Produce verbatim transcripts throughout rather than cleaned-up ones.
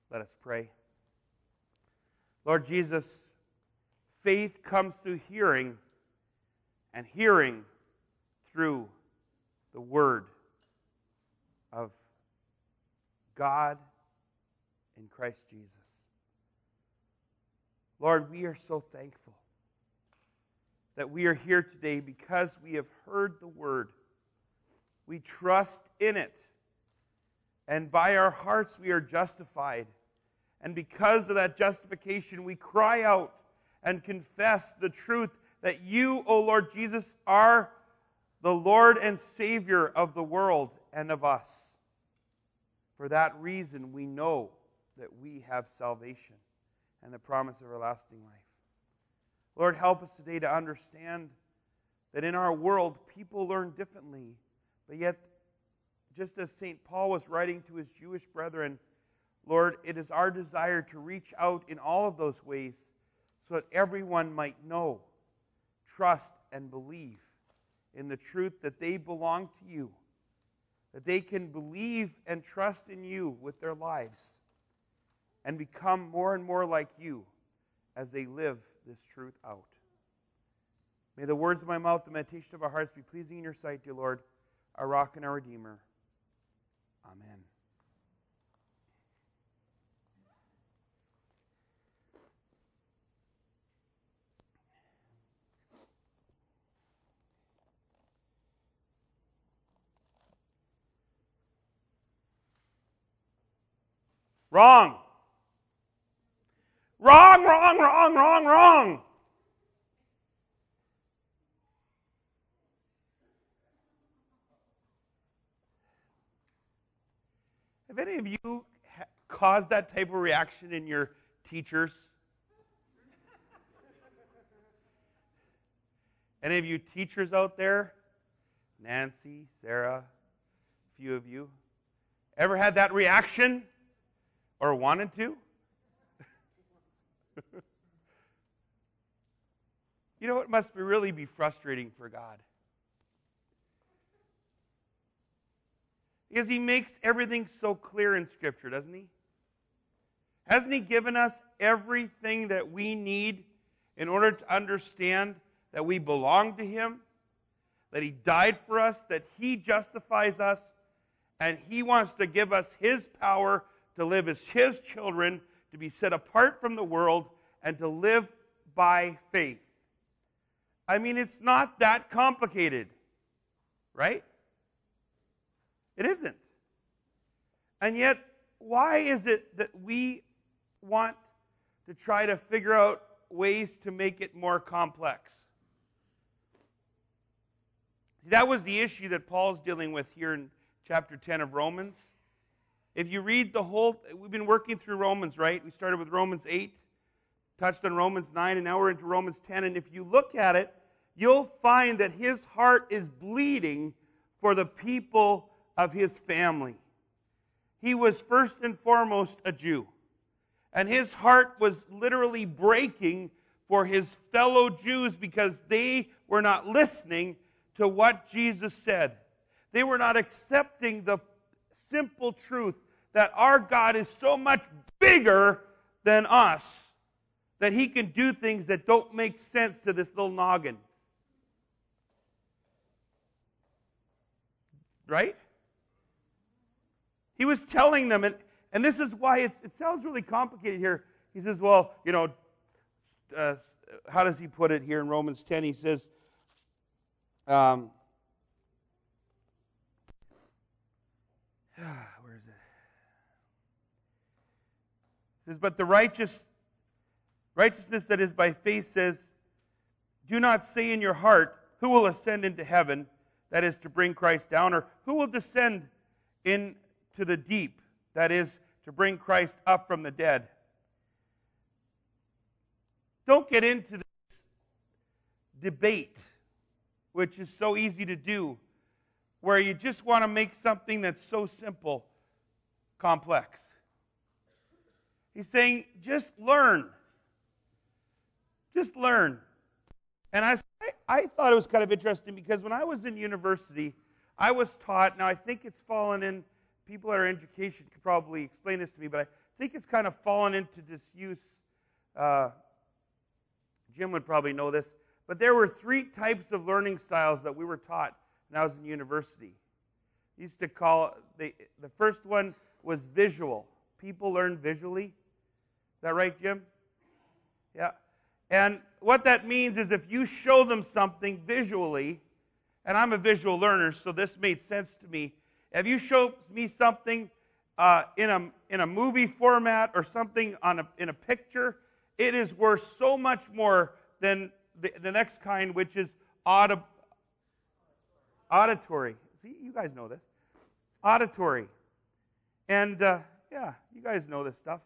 Let us pray. Lord Jesus, faith comes through hearing, and hearing through the Word of God in Christ Jesus. Lord, we are so thankful that we are here today because we have heard the Word. We trust in it. And by our hearts we are justified. And because of that justification, we cry out and confess the truth that you, O Lord Jesus, are the Lord and Savior of the world and of us. For that reason, we know that we have salvation and the promise of everlasting life. Lord, help us today to understand that in our world, people learn differently. But yet, just as Saint Paul was writing to his Jewish brethren, Lord, it is our desire to reach out in all of those ways so that everyone might know, trust, and believe in the truth that they belong to you, that they can believe and trust in you with their lives and become more and more like you as they live this truth out. May the words of my mouth, the meditation of our hearts be pleasing in your sight, dear Lord, our rock and our Redeemer. Amen. Wrong. Wrong, wrong, wrong, wrong, wrong. Have any of you ha- caused that type of reaction in your teachers? Any of you teachers out there? Nancy, Sarah, a few of you. Ever had that reaction? Or wanted to? You know, it must be really be frustrating for God. Because He makes everything so clear in Scripture, doesn't He? Hasn't He given us everything that we need in order to understand that we belong to Him, that He died for us, that He justifies us, and He wants to give us His power to live as His children, to be set apart from the world, and to live by faith. I mean, it's not that complicated, right? It isn't. And yet, why is it that we want to try to figure out ways to make it more complex? That was the issue that Paul's dealing with here in chapter ten of Romans. If you read the whole, we've been working through Romans, right? We started with Romans eight, touched on Romans nine, and now we're into Romans ten. And if you look at it, you'll find that his heart is bleeding for the people of his family. He was first and foremost a Jew. And his heart was literally breaking for his fellow Jews because they were not listening to what Jesus said. They were not accepting the simple truth that our God is so much bigger than us that He can do things that don't make sense to this little noggin. Right? He was telling them, and, and this is why it's, it sounds really complicated here. He says, well, you know, uh, how does he put it here in Romans ten? He says, um, where is it? It says, but the righteous righteousness that is by faith says, do not say in your heart, who will ascend into heaven, that is to bring Christ down, or who will descend into the deep, that is to bring Christ up from the dead. Don't get into this debate, which is so easy to do, where you just want to make something that's so simple complex. He's saying, just learn. Just learn. And I, I thought it was kind of interesting because when I was in university, I was taught, now I think it's fallen in people that are in education could probably explain this to me, but I think it's kind of fallen into disuse. Uh, Jim would probably know this. But there were three types of learning styles that we were taught when I was in university. We used to call, the, the first one was visual. People learn visually. Is that right, Jim? Yeah. And what that means is if you show them something visually, and I'm a visual learner, so this made sense to me. If you show me something uh, in a in a movie format or something on a, in a picture, it is worth so much more than the, the next kind, which is audib- auditory. See, you guys know this. Auditory. And, uh, yeah, you guys know this stuff.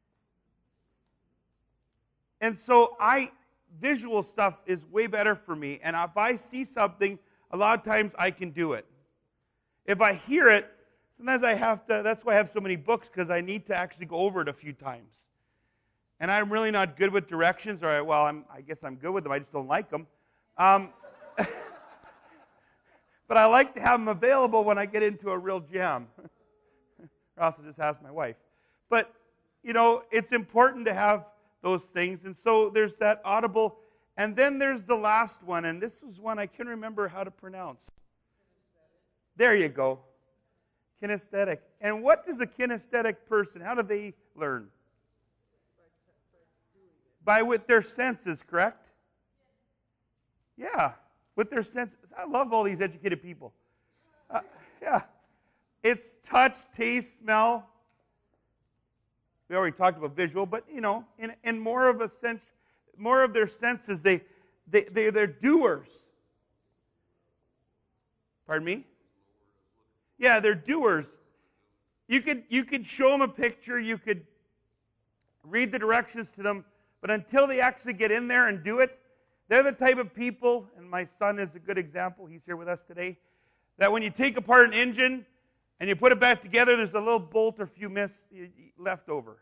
And so I, visual stuff is way better for me. And if I see something, a lot of times I can do it. If I hear it, sometimes I have to, that's why I have so many books, because I need to actually go over it a few times. And I'm really not good with directions, or, well, I'm, I guess I'm good with them, I just don't like them. Um, but I like to have them available when I get into a real jam. Or else I'll just ask my wife. But, you know, it's important to have those things. And so there's that audible. And then there's the last one, and this was one I can remember how to pronounce. There you go. Kinesthetic. And what does a kinesthetic person, how do they learn? By with their senses, correct? Yeah, with their senses. I love all these educated people. Uh, yeah. It's touch, taste, smell. We already talked about visual, but, you know, in, in more of a sense, more of their senses, they, they, they, they're doers. Pardon me? Yeah, they're doers. You could, you could show them a picture, you could read the directions to them, but until they actually get in there and do it, they're the type of people, and my son is a good example, he's here with us today, that when you take apart an engine and you put it back together, there's a little bolt or few miss left over.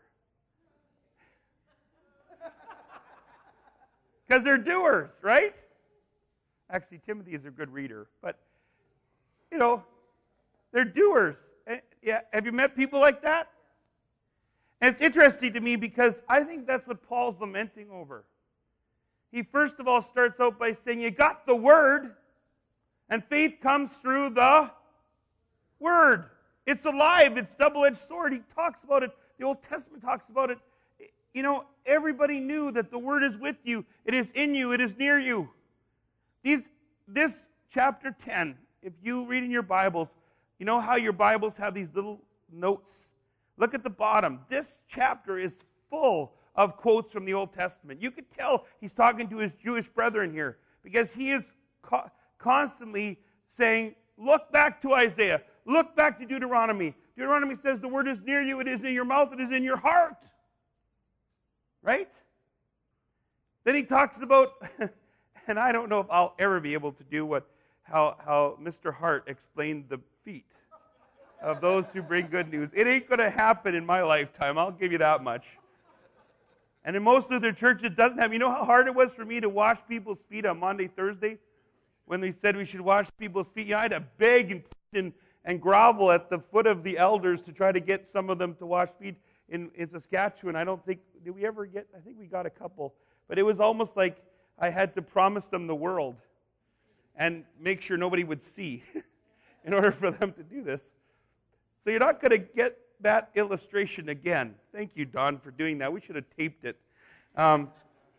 Because they're doers, right? Actually, Timothy is a good reader, but, you know, they're doers. Yeah, have you met people like that? And it's interesting to me because I think that's what Paul's lamenting over. He first of all starts out by saying, you got the Word, and faith comes through the Word. It's alive. It's double-edged sword. He talks about it. The Old Testament talks about it. You know, everybody knew that the Word is with you. It is in you. It is near you. These, this chapter ten, if you read in your Bibles, you know how your Bibles have these little notes? Look at the bottom. This chapter is full of quotes from the Old Testament. You could tell he's talking to his Jewish brethren here because he is co- constantly saying, look back to Isaiah. Look back to Deuteronomy. Deuteronomy says the word is near you. It is in your mouth. It is in your heart. Right? Then he talks about, and I don't know if I'll ever be able to do what how, how Mister Hart explained the feet of those who bring good news. It ain't going to happen in my lifetime. I'll give you that much. And in most of their churches, it doesn't have. You know how hard it was for me to wash people's feet on Monday, Thursday? When they said we should wash people's feet, you know, I had to beg and, and, and grovel at the foot of the elders to try to get some of them to wash feet in, in Saskatchewan. I don't think, did we ever get, I think we got a couple. But it was almost like I had to promise them the world and make sure nobody would see in order for them to do this. So you're not going to get that illustration again. Thank you, Don, for doing that. We should have taped it. Um,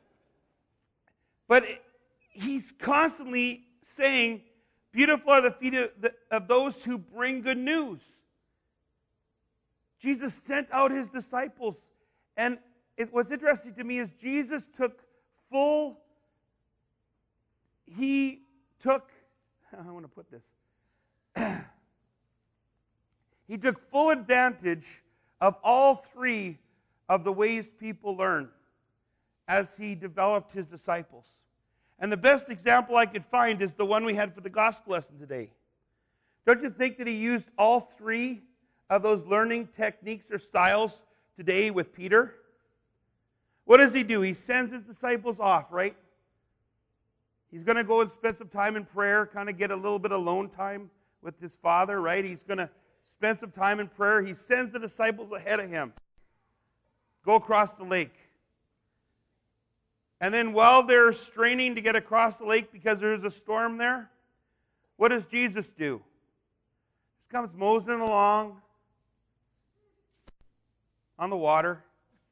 but it, he's constantly saying, beautiful are the feet of, the, of those who bring good news. Jesus sent out his disciples. And it, what's interesting to me is Jesus took full, he took, I want to put this, he took full advantage of all three of the ways people learn as he developed his disciples. And the best example I could find is the one we had for the gospel lesson today. Don't you think that he used all three of those learning techniques or styles today with Peter? What does he do? He sends his disciples off, right? He's going to go and spend some time in prayer, kind of get a little bit of alone time with his Father, right? He's going to spent some time in prayer. He sends the disciples ahead of him. Go across the lake. And then while they're straining to get across the lake because there's a storm there, what does Jesus do? He comes moseying along on the water.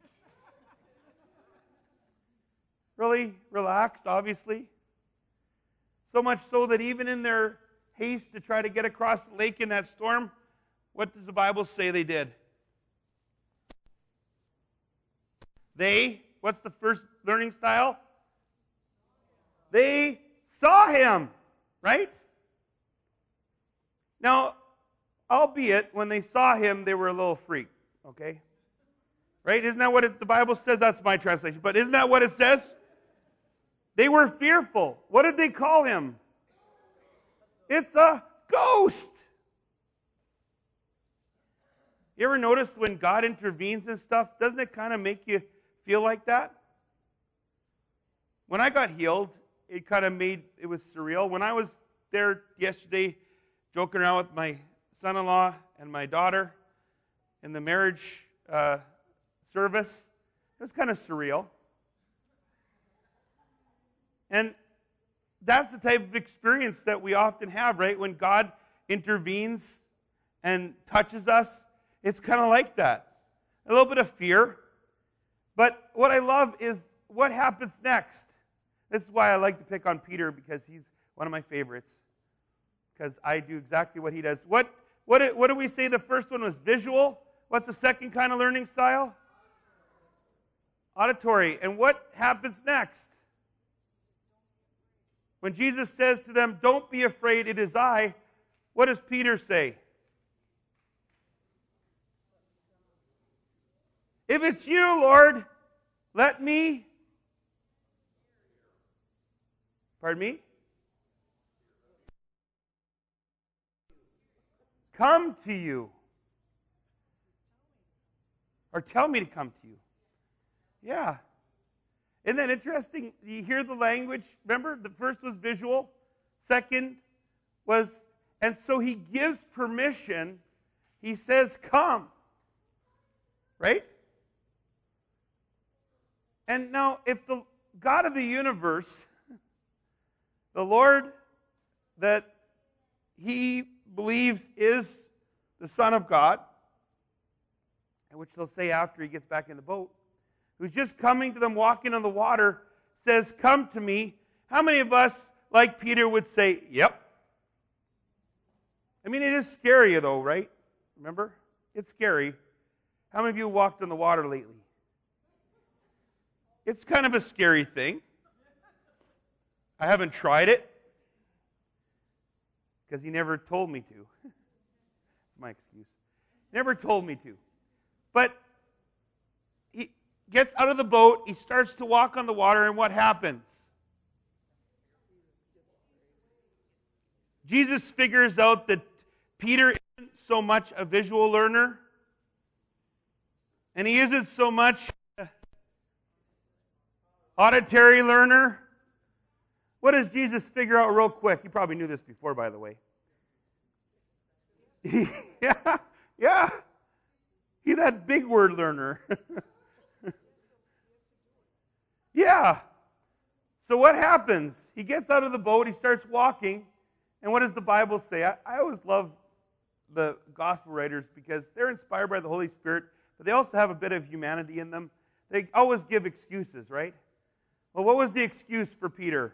Really relaxed, obviously. So much so that even in their haste to try to get across the lake in that storm, what does the Bible say they did? They, what's the first learning style? They saw him, right? Now, albeit, when they saw him, they were a little freaked, okay? Right? Isn't that what it, the Bible says? That's my translation. But isn't that what it says? They were fearful. What did they call him? It's a ghost. You ever notice when God intervenes and stuff, doesn't it kind of make you feel like that? When I got healed, it kind of made, it was surreal. When I was there yesterday joking around with my son-in-law and my daughter in the marriage uh, service, it was kind of surreal. And that's the type of experience that we often have, right? When God intervenes and touches us, it's kind of like that. A little bit of fear. But what I love is what happens next. This is why I like to pick on Peter, because he's one of my favorites. Because I do exactly what he does. What, what, what do we say the first one was? Visual? What's the second kind of learning style? Auditory. And what happens next? When Jesus says to them, "Don't be afraid, it is I," what does Peter say? "If it's you, Lord, let me..." Pardon me? "Come to you." Or tell me to come to you. Yeah. Isn't that interesting? You hear the language. Remember, the first was visual. Second was, and so he gives permission. He says, "Come." Right? And now, if the God of the universe, the Lord that he believes is the Son of God, which they'll say after he gets back in the boat, who's just coming to them walking on the water, says, "Come to me," how many of us, like Peter, would say, "Yep"? I mean, it is scary, though, right? Remember? It's scary. How many of you walked on the water lately? It's kind of a scary thing. I haven't tried it because he never told me to. That's my excuse. Never told me to. But he gets out of the boat, he starts to walk on the water, and what happens? Jesus figures out that Peter isn't so much a visual learner, and he isn't so much an auditory learner. What does Jesus figure out real quick? You probably knew this before, by the way. yeah, yeah. He's that big word learner. Yeah. So what happens? He gets out of the boat, he starts walking, and what does the Bible say? I, I always love the gospel writers because they're inspired by the Holy Spirit, but they also have a bit of humanity in them. They always give excuses, right? Well, what was the excuse for Peter?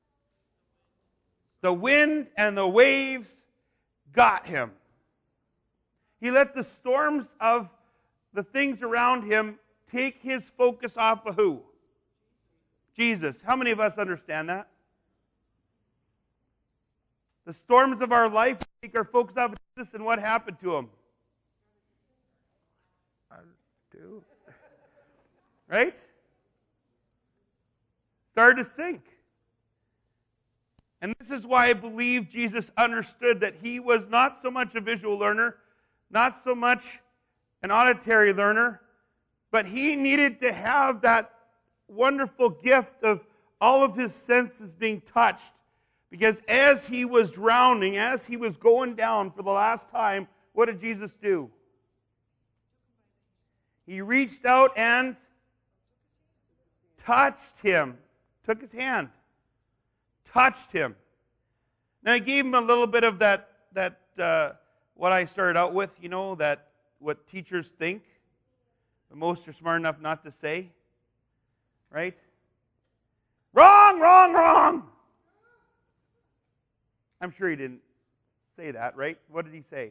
The wind and the waves got him. He let the storms of the things around him take his focus off of who? Jesus. How many of us understand that? The storms of our life take our focus off of Jesus, and what happened to him? I do. Right? Started to sink. And this is why I believe Jesus understood that he was not so much a visual learner, not so much an auditory learner, but he needed to have that wonderful gift of all of his senses being touched. Because as he was drowning, as he was going down for the last time, what did Jesus do? He reached out and touched him. Took his hand. Touched him. Now, he gave him a little bit of that, that uh, what I started out with, you know, that what teachers think, but most are smart enough not to say. Right? Wrong, wrong, wrong! I'm sure he didn't say that, right? What did he say?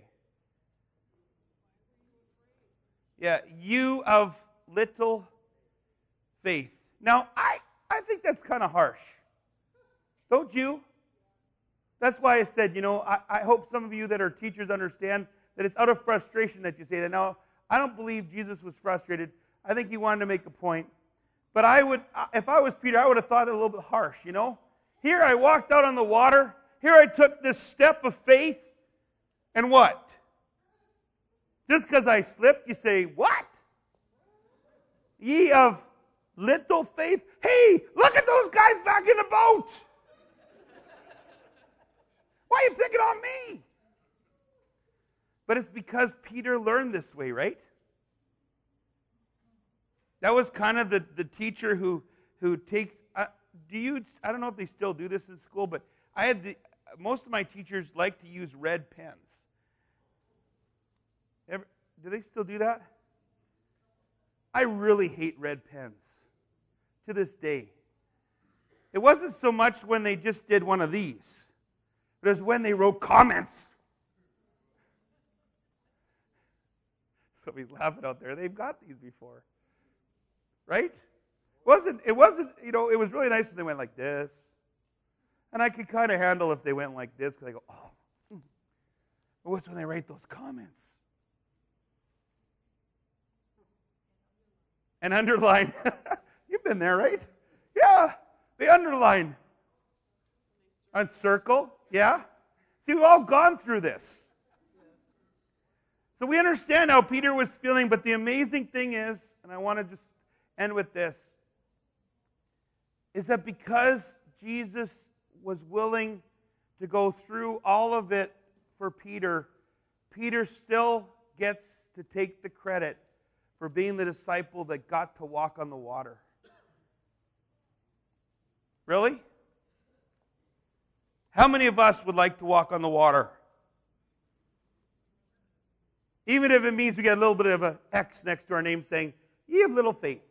Yeah, you of little faith. Now, I, I think that's kind of harsh. Don't you? That's why I said, you know, I, I hope some of you that are teachers understand that it's out of frustration that you say that. Now, I don't believe Jesus was frustrated. I think he wanted to make a point. But I would, if I was Peter, I would have thought it a little bit harsh, you know? Here I walked out on the water. Here I took this step of faith. And what? Just because I slipped, you say, what? Ye of little faith? Hey, look at those guys back in the boat. Why are you picking on me? But it's because Peter learned this way, right? That was kind of the, the teacher who, who takes, uh, do you, I don't know if they still do this in school, but I had the, most of my teachers like to use red pens. Ever, do they still do that? I really hate red pens to this day. It wasn't so much when they just did one of these, but it was when they wrote comments. Somebody's laughing out there. They've got these before. Right? It wasn't, it wasn't, you know, it was really nice when they went like this. And I could kind of handle if they went like this, because I go, oh. But what's when they write those comments? And underline. You've been there, right? Yeah. They underline. And circle. Yeah. See, we've all gone through this. So we understand how Peter was feeling, but the amazing thing is, and I want to just end with this, is that because Jesus was willing to go through all of it for Peter, Peter still gets to take the credit for being the disciple that got to walk on the water. Really? How many of us would like to walk on the water? Even if it means we get a little bit of an X next to our name saying, ye have little faith.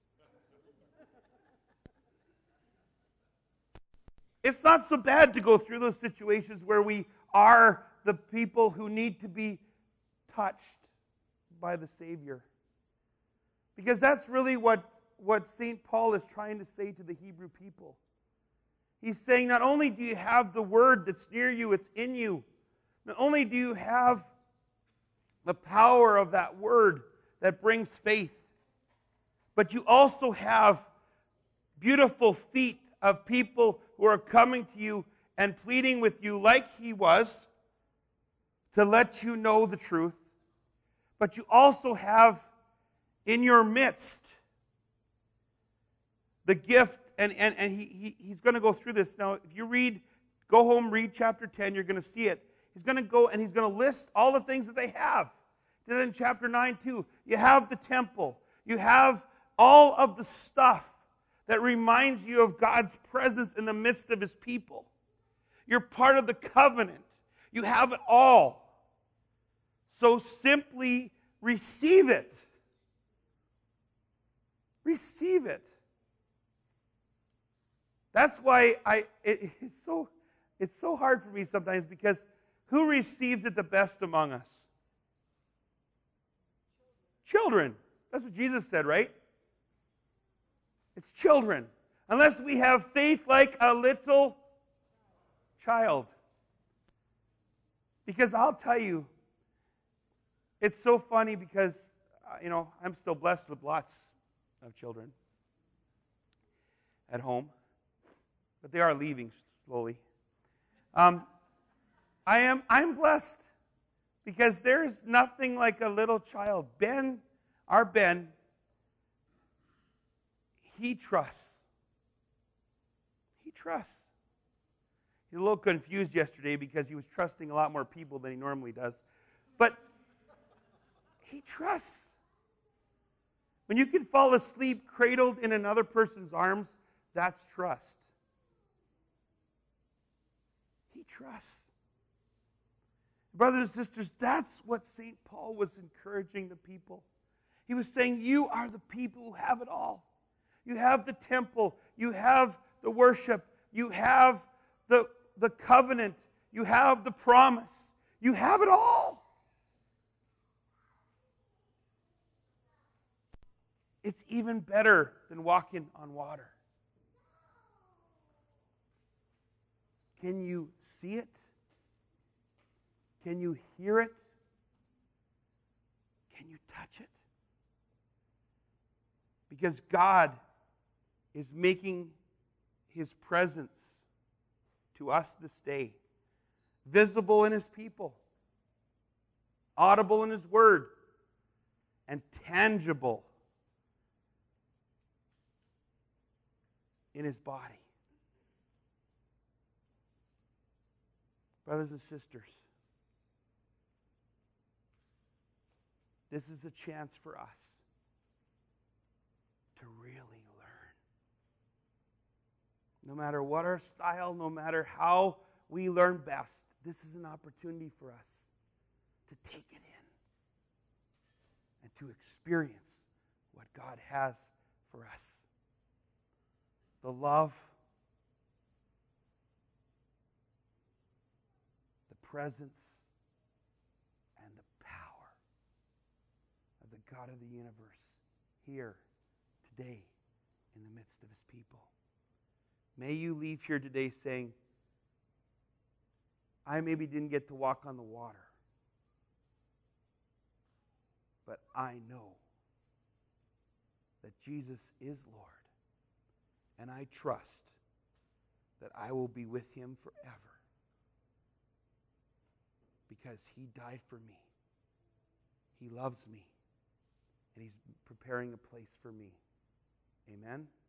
It's not so bad to go through those situations where we are the people who need to be touched by the Savior. Because that's really what, what Saint Paul is trying to say to the Hebrew people. He's saying not only do you have the Word that's near you, it's in you. Not only do you have the power of that Word that brings faith, but you also have beautiful feet of people who are coming to you and pleading with you like he was to let you know the truth. But you also have in your midst the gift, and, and, and he, he, he's going to go through this. Now, if you read, go home, read chapter ten, you're going to see it. He's going to go and he's going to list all the things that they have. Then in chapter nine, too, you have the temple. You have all of the stuff that reminds you of God's presence in the midst of His people. You're part of the covenant. You have it all. So simply receive it. Receive it. That's why I it, it's so it's so hard for me sometimes, because who receives it the best among us? Children. That's what Jesus said, right? It's children. Unless we have faith like a little child. Because I'll tell you, it's so funny because, uh, you know, I'm still blessed with lots of children at home. But they are leaving slowly. Um, I am, I'm blessed because there's nothing like a little child. Ben, our Ben, he trusts. He trusts. He's a little confused yesterday because he was trusting a lot more people than he normally does. But He trusts. When you can fall asleep cradled in another person's arms, that's trust. He trusts. Brothers and sisters, that's what Saint Paul was encouraging the people. He was saying, you are the people who have it all. You have the temple. You have the worship. You have the, the covenant. You have the promise. You have it all. It's even better than walking on water. Can you see it? Can you hear it? Can you touch it? Because God is making His presence to us this day visible in His people, audible in His Word, and tangible in His body. Brothers and sisters, this is a chance for us to really learn. No matter what our style, no matter how we learn best, this is an opportunity for us to take it in and to experience what God has for us. The love, the presence, and the power of the God of the universe here today in the midst of His people. May you leave here today saying, I maybe didn't get to walk on the water, but I know that Jesus is Lord, and I trust that I will be with Him forever because He died for me. He loves me, and He's preparing a place for me. Amen?